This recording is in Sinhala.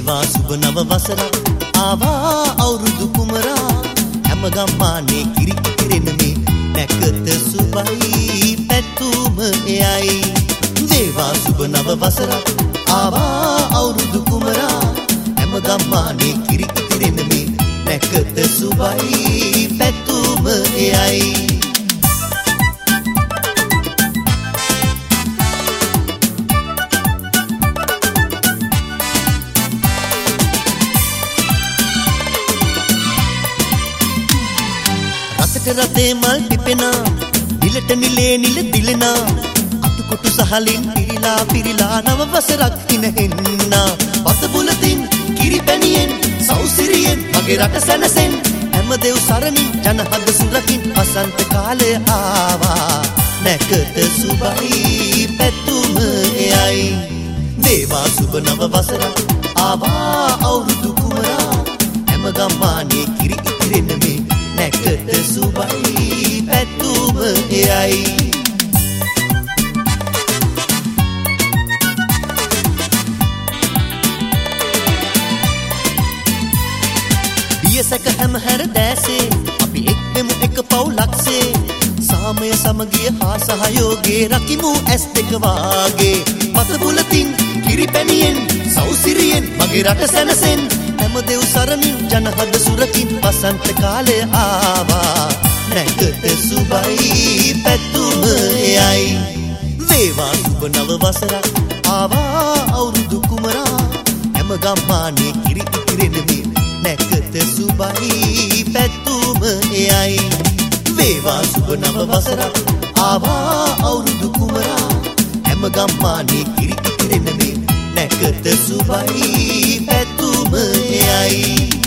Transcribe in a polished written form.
වේවා සුබ නව වසරක් ආවා අවුරුදු කුමරා හැම ගම්මානේ කිරි කිරෙන මේ නැකත සුබයි පැතුම එයයි වේවා සුබ නව වසරක් ආවා අවුරුදු කුමරා හැම ගම්මානේ කිරි කිරෙන මේ නැකත සුබයි පැතුම එයයි රතේ මල් පිපෙනා නිලට නිලේ නිල දිලෙනා අතුකොටු සහලින් පිරිලා පිරිලා නව වසරක් හිනෙන්නා පත බුලතින් කිරි පැණියෙන් සෞසිරියෙන් මගේ රට සැනසෙන් හැම දෙව් සරණින් ජනහද සුරකින් වසන්ත කාලය ආවා නැකත සුබයි පැතුම එයයි වේවා සුබ නව වසරක් ආවා අවුරුදු කුමරා හැම ගම්මානේ කිරි ඉතිරෙන මේ නැකත සුබයි පැතුම එයයි දියසක හැම හැර දැසේ අපි එක්වෙමු එක පවුලක්සේ සාමය සමගිය හා සහයෝගේ රකිමු ඇස් දෙක වාගේ මත බුලතින් කිරි පැණියෙන් සෞසිරියෙන් මගේ රට සැනසෙන් හැම දෙව් සරණින් ජනහද සුරකින් වසන්ත කාලය ආවා නැකත සුබයි පැතුම එයයි වේවා සුබ නව වසරක් ආවා අවුරුදු කුමරා හැම ගම්මානේ කිරි ඉතිරෙන මේ නැකත සුබයි පැතුම එයයි වේවා සුබ නව වසරක් ආවා අවුරුදු කුමරා හැම ගම්මානේ කිරි ඉතිරෙන මේ නැකත සුබයි පැතුම එයයි